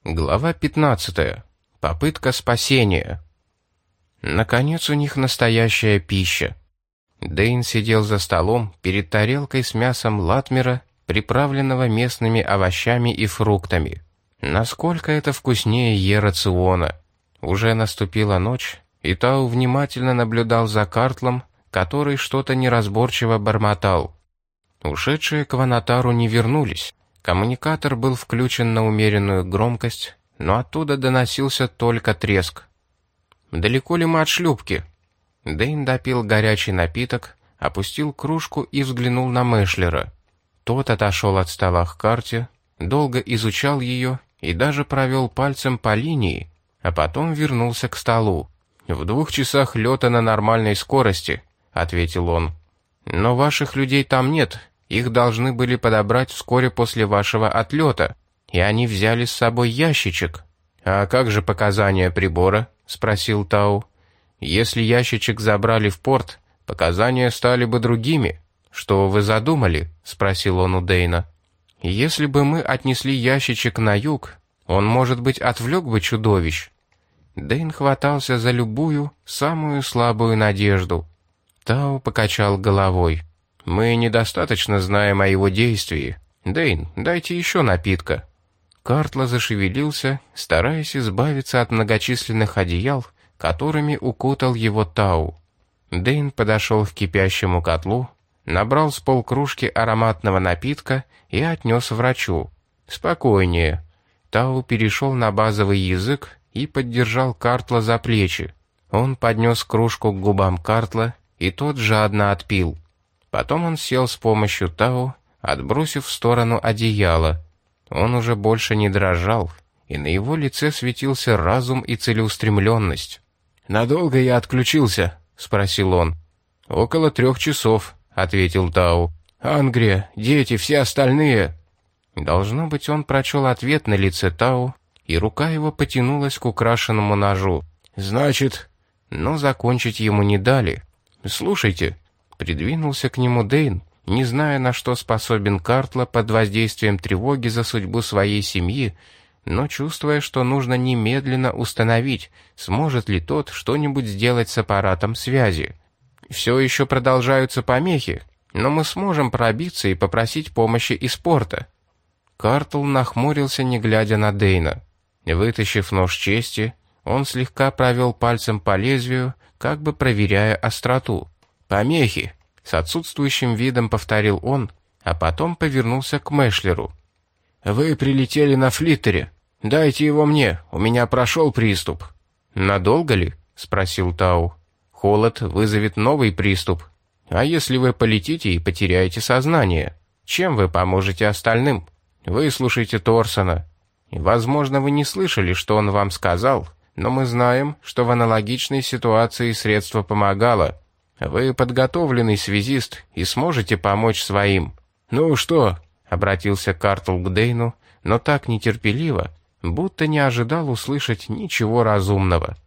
Глава 15. Попытка спасения. Наконец у них настоящая пища. Дэйн сидел за столом перед тарелкой с мясом латмера, приправленного местными овощами и фруктами. Насколько это вкуснее Е-рациона. Уже наступила ночь, и Тау внимательно наблюдал за Картлом, который что-то неразборчиво бормотал. Ушедшие к Ванатару не вернулись. Коммуникатор был включен на умеренную громкость, но оттуда доносился только треск. «Далеко ли мы от шлюпки?» Дэйн допил горячий напиток, опустил кружку и взглянул на Мэшлера. Тот отошел от стола к карте, долго изучал ее и даже провел пальцем по линии, а потом вернулся к столу. «В 2 часах лета на нормальной скорости», — ответил он. «Но ваших людей там нет. Их должны были подобрать вскоре после вашего отлета, и они взяли с собой ящичек». «А как же показания прибора?» — спросил Тау. «Если ящичек забрали в порт, показания стали бы другими». «Что вы задумали?» — спросил он у Дэйна. «Если бы мы отнесли ящичек на юг, он, может быть, отвлек бы чудовищ». Дэйн хватался за любую, самую слабую надежду. Тау покачал головой. «Мы недостаточно знаем о его действии. Дэйн, дайте еще напитка». Картла зашевелился, стараясь избавиться от многочисленных одеял, которыми укутал его Тау. Дэйн подошел к кипящему котлу, набрал с полкружки ароматного напитка и отнес врачу. «Спокойнее». Тау перешел на базовый язык и поддержал Картла за плечи. Он поднес кружку к губам Картла, и тот жадно отпил. Потом он сел с помощью Тау, отбросив в сторону одеяло. Он уже больше не дрожал, и на его лице светился разум и целеустремленность. «Надолго я отключился?» — спросил он. «Около 3 часов», — ответил Тау. «Ангрия, дети, все остальные». Должно быть, он прочел ответ на лице Тау, и рука его потянулась к украшенному ножу. «Значит...» Но закончить ему не дали. «Слушайте», — придвинулся к нему Дэйн, не зная, на что способен Картла под воздействием тревоги за судьбу своей семьи, но чувствуя, что нужно немедленно установить, сможет ли тот что-нибудь сделать с аппаратом связи. «Все еще продолжаются помехи, но мы сможем пробиться и попросить помощи из порта». Картл нахмурился, не глядя на Дэйна. Вытащив нож чести, он слегка провел пальцем по лезвию, как бы проверяя остроту. «Помехи!» — с отсутствующим видом повторил он, а потом повернулся к Мэшлеру. «Вы прилетели на флиттере. Дайте его мне, у меня прошел приступ». «Надолго ли?» — спросил Тау. «Холод вызовет новый приступ. А если вы полетите и потеряете сознание, чем вы поможете остальным? Выслушайте Торсона. Возможно, вы не слышали, что он вам сказал, но мы знаем, что в аналогичной ситуации средство помогало. Вы подготовленный связист и сможете помочь своим». «Ну что?» — обратился Картл к Дэйну, но так нетерпеливо, будто не ожидал услышать ничего разумного.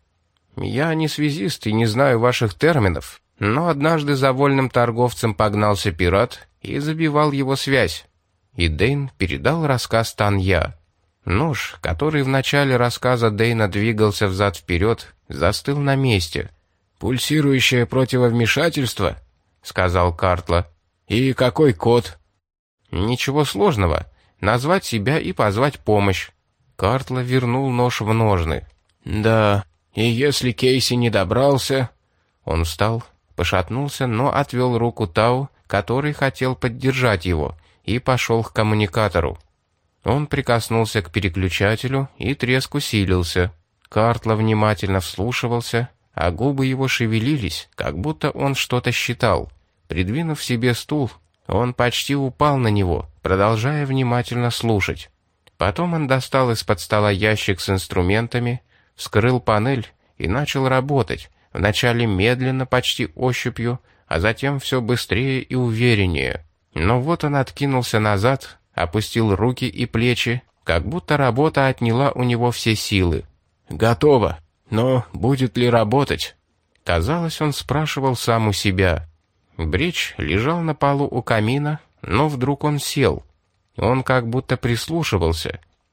«Я не связист и не знаю ваших терминов, но однажды за вольным торговцем погнался пират и забивал его связь». И Дэйн передал рассказ Танья. Нож, который в начале рассказа Дэйна двигался взад-вперед, застыл на месте. «Пульсирующее противовмешательство?» — сказал Картла. «И какой код?» «Ничего сложного. Назвать себя и позвать помощь». Картла вернул нож в ножны. «Да, и если Кейси не добрался...» Он встал, пошатнулся, но отвел руку Тау, который хотел поддержать его, и пошел к коммуникатору. Он прикоснулся к переключателю, и треск усилился. Картла внимательно вслушивался, а губы его шевелились, как будто он что-то считал. Придвинув себе стул, он почти упал на него, продолжая внимательно слушать. Потом он достал из-под стола ящик с инструментами, вскрыл панель и начал работать, вначале медленно, почти ощупью, а затем все быстрее и увереннее. Но вот он откинулся назад, опустил руки и плечи, как будто работа отняла у него все силы. «Готово. Но будет ли работать?» Казалось, он спрашивал сам у себя. Брич лежал на полу у камина, но вдруг он сел. Он как будто прислушивался,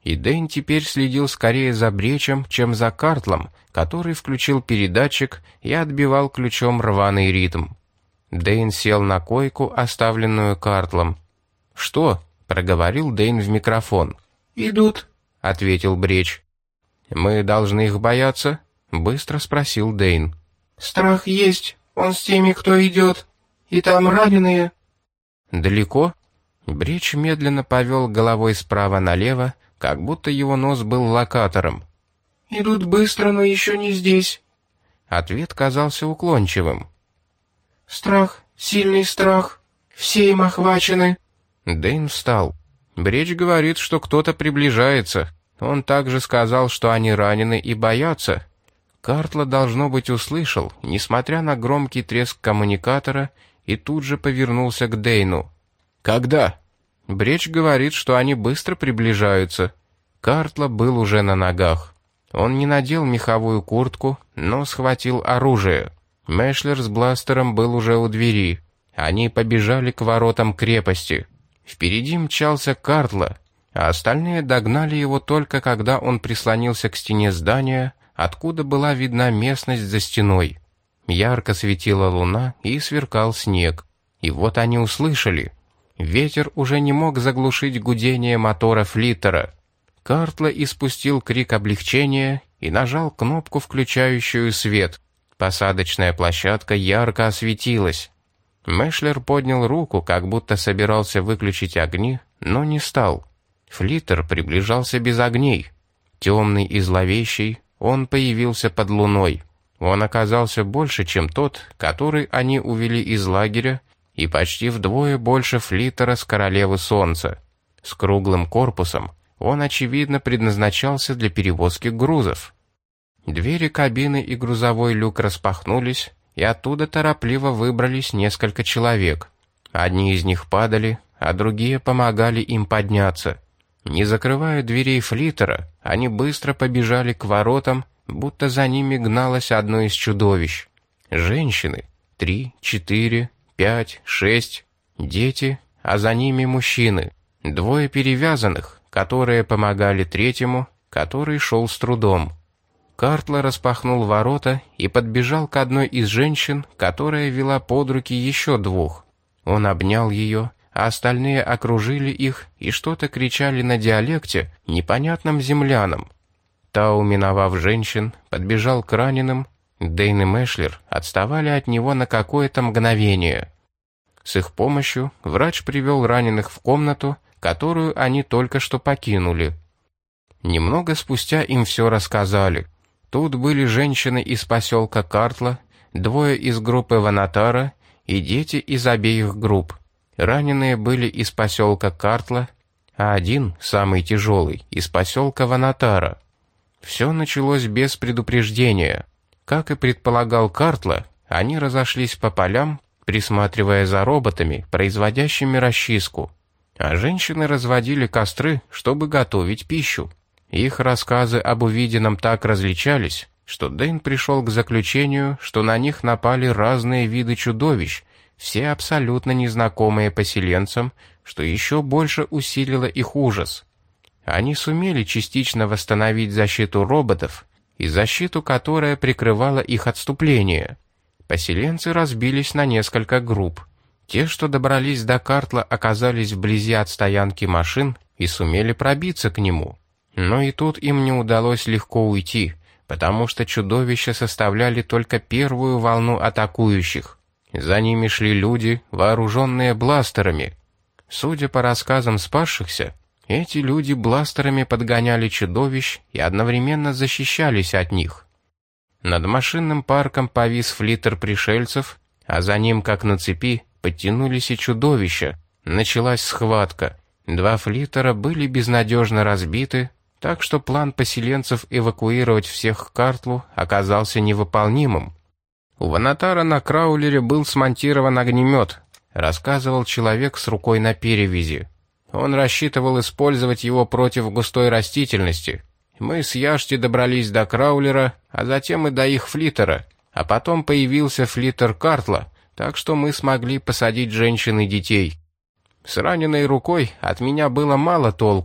и Дэйн теперь следил скорее за Бречем, чем за Картлом, который включил передатчик и отбивал ключом рваный ритм. Дэйн сел на койку, оставленную Картлом. «Что?» — проговорил Дэйн в микрофон. «Идут», — ответил Бреч. «Мы должны их бояться?» — быстро спросил Дэйн. «Страх есть, он с теми, кто идет. И там раненые». «Далеко?» Бреч медленно повел головой справа налево, как будто его нос был локатором. «Идут быстро, но еще не здесь». Ответ казался уклончивым. «Страх, сильный страх. Все им охвачены». Дэйн встал. Бреч говорит, что кто-то приближается. Он также сказал, что они ранены и боятся. Картла, должно быть, услышал, несмотря на громкий треск коммуникатора, и тут же повернулся к Дэйну. «Когда?» Бреч говорит, что они быстро приближаются. Картла был уже на ногах. Он не надел меховую куртку, но схватил оружие. Мэшлер с бластером был уже у двери. Они побежали к воротам крепости. Впереди мчался Картла, а остальные догнали его только когда он прислонился к стене здания, откуда была видна местность за стеной. Ярко светила луна и сверкал снег. И вот они услышали. Ветер уже не мог заглушить гудение мотора флиттера. Картла испустил крик облегчения и нажал кнопку, включающую свет. Посадочная площадка ярко осветилась. Мэшлер поднял руку, как будто собирался выключить огни, но не стал. Флиттер приближался без огней. Темный и зловещий, он появился под луной. Он оказался больше, чем тот, который они увели из лагеря, и почти вдвое больше флиттера с Королевы Солнца. С круглым корпусом он, очевидно, предназначался для перевозки грузов. Двери кабины и грузовой люк распахнулись, и оттуда торопливо выбрались несколько человек. Одни из них падали, а другие помогали им подняться. Не закрывая дверей флиттера, они быстро побежали к воротам, будто за ними гналось одно из чудовищ. Женщины, 3, 4, 5, 6, дети, а за ними мужчины. 2 перевязанных, которые помогали третьему, который шел с трудом. Картла распахнул ворота и подбежал к одной из женщин, которая вела под руки еще 2. Он обнял ее, а остальные окружили их и что-то кричали на диалекте, непонятном землянам. Тау, миновав женщин, подбежал к раненым. Дэйн и Мэшлер отставали от него на какое-то мгновение. С их помощью врач привел раненых в комнату, которую они только что покинули. Немного спустя им все рассказали. Тут были женщины из поселка Картла, 2 из группы Ванатара и дети из обеих групп. Раненые были из поселка Картла, а один, самый тяжелый, из поселка Ванатара. Все началось без предупреждения. Как и предполагал Картла, они разошлись по полям, присматривая за роботами, производящими расчистку. А женщины разводили костры, чтобы готовить пищу. Их рассказы об увиденном так различались, что Дэйн пришел к заключению, что на них напали разные виды чудовищ, все абсолютно незнакомые поселенцам, что еще усилило их ужас. Они сумели частично восстановить защиту роботов и защиту, которая прикрывала их отступление. Поселенцы разбились на несколько групп. Те, что добрались до Картла, оказались вблизи от стоянки машин и сумели пробиться к нему. Но и тут им не удалось легко уйти, потому что чудовища составляли только первую волну атакующих. За ними шли люди, вооруженные бластерами. Судя по рассказам спасшихся, эти люди бластерами подгоняли чудовищ и одновременно защищались от них. Над машинным парком повис флиттер пришельцев, а за ним, как на цепи, подтянулись и чудовища. Началась схватка. 2 флиттера были безнадежно разбиты, так что план поселенцев эвакуировать всех к Картлу оказался невыполнимым. У Ванатара на краулере был смонтирован огнемет, рассказывал человек с рукой на перевязи. Он рассчитывал использовать его против густой растительности. Мы с Яшти добрались до краулера, а затем и до их флиттера, а потом появился флиттер Картла, так что мы смогли посадить женщин и детей. С раненой рукой от меня было мало толку,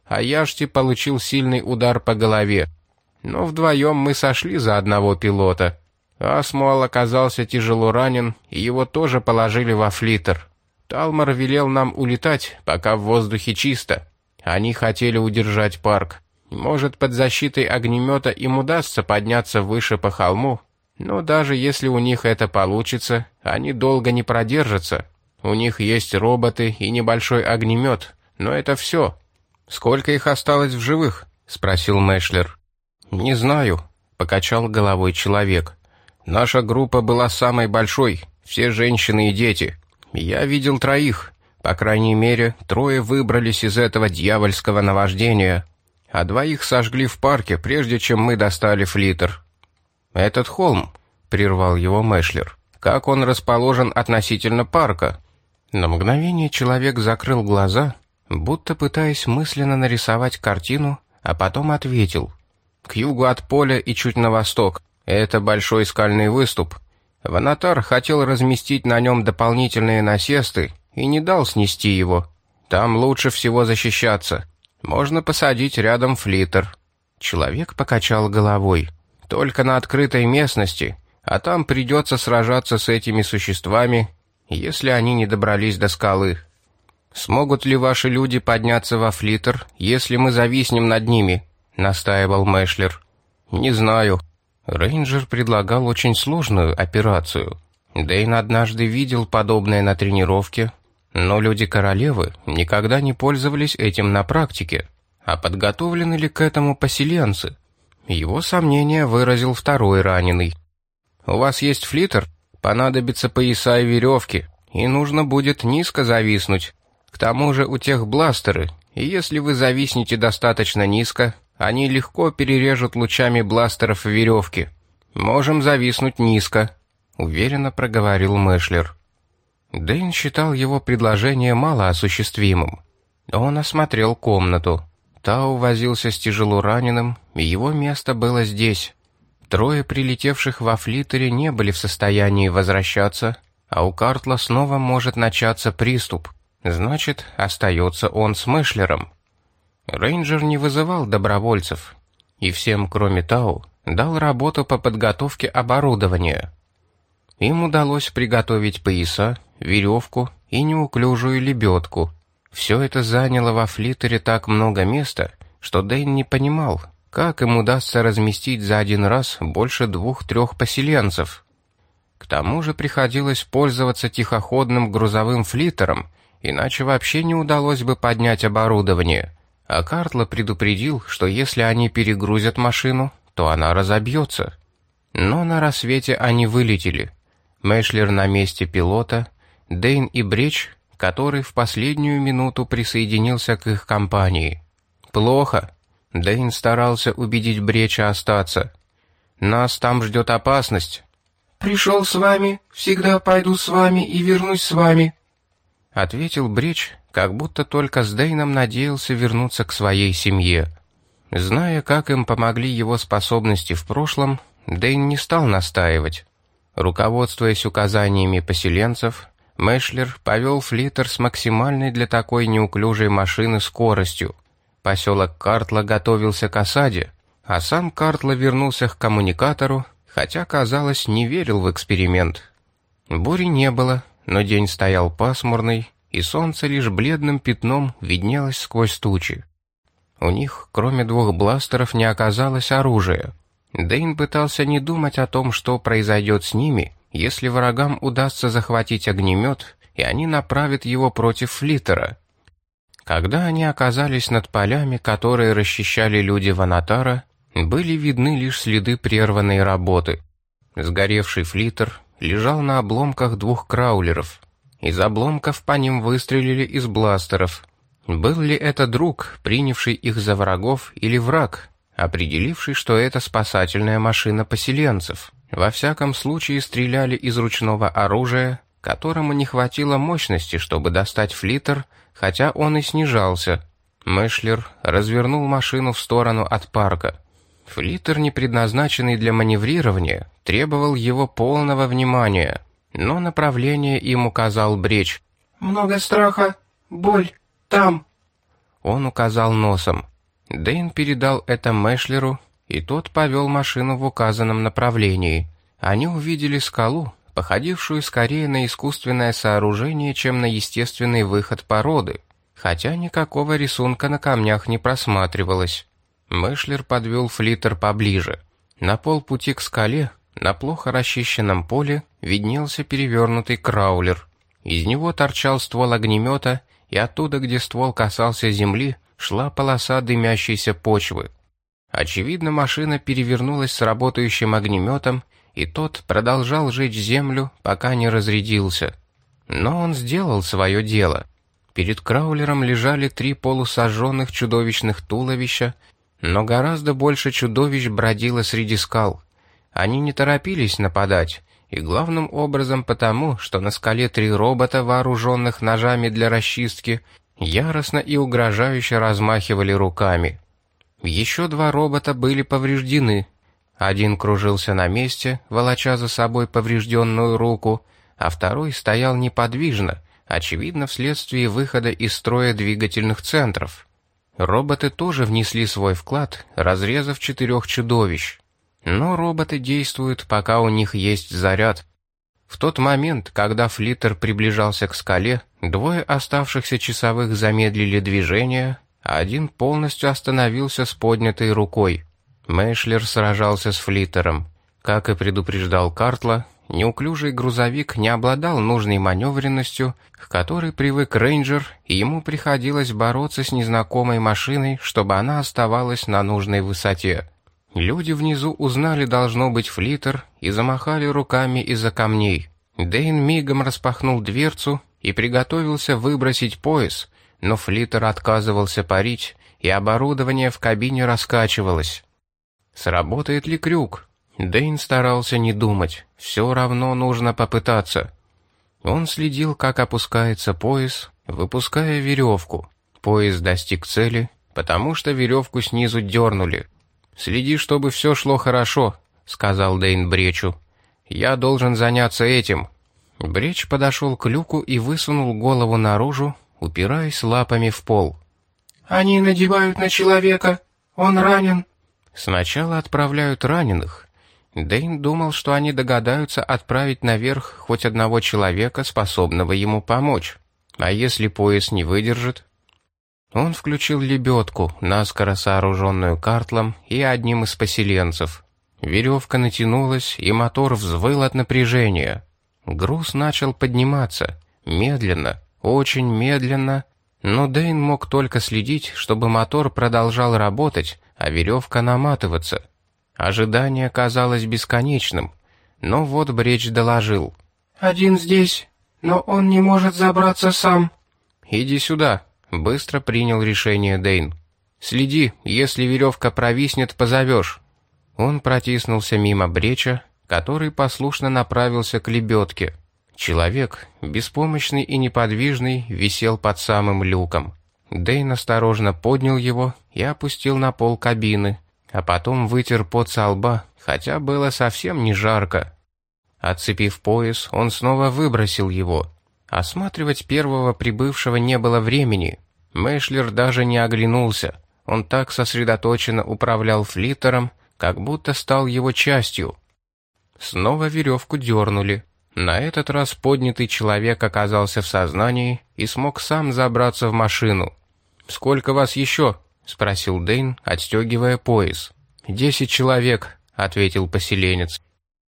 а Яшти получил сильный удар по голове. Но вдвоем мы сошли за одного пилота. Асмуал оказался тяжело ранен, и его тоже положили во флиттер. Талмор велел нам улетать, пока в воздухе чисто. Они хотели удержать парк. Может, под защитой огнемета им удастся подняться выше по холму, но даже если у них это получится, они долго не продержатся. У них есть роботы и небольшой огнемет, но это все. «Сколько их осталось в живых?» — спросил Мэшлер. «Не знаю», — покачал головой человек. «Наша группа была самой большой, все женщины и дети. Я видел 3, по крайней мере, 3 выбрались из этого дьявольского наваждения, а 2 сожгли в парке, прежде чем мы достали флиттер». «Этот холм», — прервал его Мэшлер, — «как он расположен относительно парка?» На мгновение человек закрыл глаза, будто пытаясь мысленно нарисовать картину, а потом ответил. «К югу от поля и чуть на восток. Это большой скальный выступ. Ванатар хотел разместить на нем дополнительные насесты и не дал снести его. Там лучше всего защищаться. Можно посадить рядом флиттер». Человек покачал головой. «Только на открытой местности, а там придется сражаться с этими существами, если они не добрались до скалы. Смогут ли ваши люди подняться во флиттер, если мы зависнем над ними?» — настаивал Мэшлер. «Не знаю». Рейнджер предлагал очень сложную операцию. Дэйн однажды видел подобное на тренировке, но люди королевы никогда не пользовались этим на практике. А подготовлены ли к этому поселенцы? Его сомнения выразил 2 раненый. «У вас есть флиттер? Понадобятся пояса и веревки, и нужно будет низко зависнуть. К тому же у тех бластеры, и если вы зависнете достаточно низко, они легко перережут лучами бластеров веревки. Можем зависнуть низко», — уверенно проговорил Мэшлер. Дэйн считал его предложение малоосуществимым. Он осмотрел комнату. Тау возился с тяжело раненым, и его место было здесь. 3 прилетевших во флиттере не были в состоянии возвращаться, а у Картла снова может начаться приступ. Значит, остается он с Мэшлером. Рейнджер не вызывал добровольцев, и всем, кроме Тау, дал работу по подготовке оборудования. Им удалось приготовить пояса, веревку и неуклюжую лебедку. Все это заняло во флиттере так много места, что Дэйн не понимал, как им удастся разместить за один раз больше 2-3 поселенцев. К тому же приходилось пользоваться тихоходным грузовым флиттером, иначе вообще не удалось бы поднять оборудование. А Картла предупредил, что если они перегрузят машину, то она разобьется. Но на рассвете они вылетели. Мэшлер на месте пилота, Дэйн и Бреч, который в последнюю минуту присоединился к их компании. «Плохо». Дэйн старался убедить Бреча остаться. «Нас там ждет опасность». «Пришел с вами, всегда пойду с вами и вернусь с вами», — ответил Бреч, как будто только с Дэйном надеялся вернуться к своей семье. Зная, как им помогли его способности в прошлом, Дэйн не стал настаивать. Руководствуясь указаниями поселенцев, Мэшлер повел флиттер с максимальной для такой неуклюжей машины скоростью. Поселок Картла готовился к осаде, а сам Картла вернулся к коммуникатору, хотя, казалось, не верил в эксперимент. Бури не было, но день стоял пасмурный, и солнце лишь бледным пятном виднелось сквозь тучи. У них, кроме 2 бластеров, не оказалось оружия. Дэйн пытался не думать о том, что произойдет с ними, если врагам удастся захватить огнемет, и они направят его против флиттера. Когда они оказались над полями, которые расчищали люди Ванатара, были видны лишь следы прерванной работы. Сгоревший флиттер лежал на обломках 2 краулеров. Из обломков по ним выстрелили из бластеров. Был ли это друг, принявший их за врагов, или враг, определивший, что это спасательная машина поселенцев? Во всяком случае, стреляли из ручного оружия, которому не хватило мощности, чтобы достать флиттер, хотя он и снижался. Мэшлер развернул машину в сторону от парка. Флиттер, не предназначенный для маневрирования, требовал его полного внимания, но направление им указал Бреч. «Много страха, боль, там». Он указал носом. Дэйн передал это Мэшлеру, и тот повел машину в указанном направлении. Они увидели скалу, походившую скорее на искусственное сооружение, чем на естественный выход породы, хотя никакого рисунка на камнях не просматривалось. Мэшлер подвел флиттер поближе. На полпути к скале, на плохо расчищенном поле, виднелся перевернутый краулер. Из него торчал ствол огнемета, и оттуда, где ствол касался земли, шла полоса дымящейся почвы. Очевидно, машина перевернулась с работающим огнеметом, и тот продолжал жечь землю, пока не разрядился. Но он сделал свое дело. Перед краулером лежали 3 полусожженных чудовищных туловища, но гораздо больше чудовищ бродило среди скал. Они не торопились нападать, и главным образом потому, что на скале 3 робота, вооруженных ножами для расчистки, яростно и угрожающе размахивали руками. Еще 2 робота были повреждены. Один кружился на месте, волоча за собой поврежденную руку, а второй стоял неподвижно, очевидно вследствие выхода из строя двигательных центров. Роботы тоже внесли свой вклад, разрезав 4 чудовищ. Но роботы действуют, пока у них есть заряд. В тот момент, когда флиттер приближался к скале, 2 оставшихся часовых замедлили движение, а один полностью остановился с поднятой рукой. Мэшлер сражался с флиттером. Как и предупреждал Картла, неуклюжий грузовик не обладал нужной маневренностью, к которой привык рейнджер, и ему приходилось бороться с незнакомой машиной, чтобы она оставалась на нужной высоте. Люди внизу узнали, должно быть, флиттер, и замахали руками из-за камней. Дэйн мигом распахнул дверцу и приготовился выбросить пояс, но флиттер отказывался парить, и оборудование в кабине раскачивалось. Сработает ли крюк? Дэйн старался не думать, все равно нужно попытаться. Он следил, как опускается пояс, выпуская веревку. Пояс достиг цели, потому что веревку снизу дернули. «Следи, чтобы все шло хорошо», — сказал Дэйн Бречу. «Я должен заняться этим». Бреч подошел к люку и высунул голову наружу, упираясь лапами в пол. «Они надевают на человека. Он ранен». Сначала отправляют раненых. Дэйн думал, что они догадаются отправить наверх хоть одного человека, способного ему помочь. А если пояс не выдержит? Он включил лебедку, наскоро сооруженную Картлом и одним из поселенцев. Веревка натянулась, и мотор взвыл от напряжения. Груз начал подниматься. Медленно, очень медленно, но Дэйн мог только следить, чтобы мотор продолжал работать, а веревка наматываться. Ожидание казалось бесконечным, но вот Бреч доложил. «Один здесь, но он не может забраться сам». «Иди сюда», — быстро принял решение Дэйн. «Следи, если веревка провиснет, позовешь». Он протиснулся мимо Бреча, который послушно направился к лебедке. Человек, беспомощный и неподвижный, висел под самым люком. Дэйн осторожно поднял его и опустил на пол кабины, а потом вытер пот со лба, хотя было совсем не жарко. Отцепив пояс, он снова выбросил его. Осматривать первого прибывшего не было времени. Мэшлер даже не оглянулся. Он так сосредоточенно управлял флиттером, как будто стал его частью. Снова веревку дернули. На этот раз поднятый человек оказался в сознании и смог сам забраться в машину. «Сколько вас еще?» — спросил Дэйн, отстегивая пояс. 10 человек», — ответил поселенец.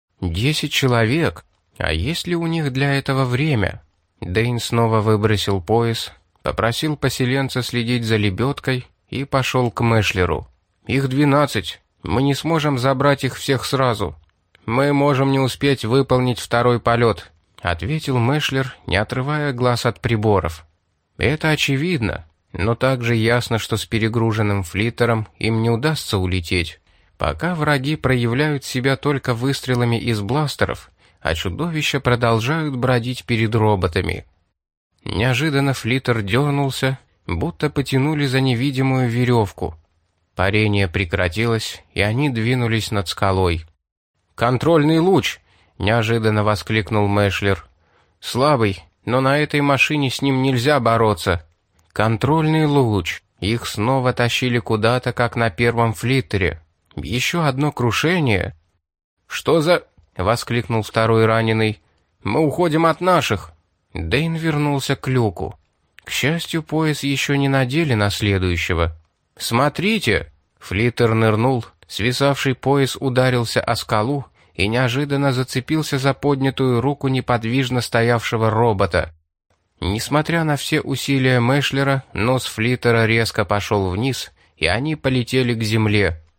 10 человек? А есть ли у них для этого время? Дэйн снова выбросил пояс, попросил поселенца следить за лебедкой и пошел к Мэшлеру. «Их 12. Мы не сможем забрать их всех сразу. Мы можем не успеть выполнить второй полет», — ответил Мэшлер, не отрывая глаз от приборов. «Это очевидно, но также ясно, что с перегруженным флиттером им не удастся улететь. Пока враги проявляют себя только выстрелами из бластеров, а чудовища продолжают бродить перед роботами». Неожиданно флиттер дернулся, будто потянули за невидимую веревку. Парение прекратилось, и они двинулись над скалой. «Контрольный луч!» — неожиданно воскликнул Мэшлер. «Слабый, но на этой машине с ним нельзя бороться». «Контрольный луч. Их снова тащили куда-то, как на первом флиттере. Еще одно крушение. «Что за...» — воскликнул второй раненый. «Мы уходим от наших». Дэйн вернулся к люку. К счастью, пояс еще не надели на следующего. «Смотрите!» Флиттер нырнул, свисавший пояс ударился о скалу и неожиданно зацепился за поднятую руку неподвижно стоявшего робота. Несмотря на все усилия Мэшлера, нос Флиттера резко пошел вниз, и они полетели к земле.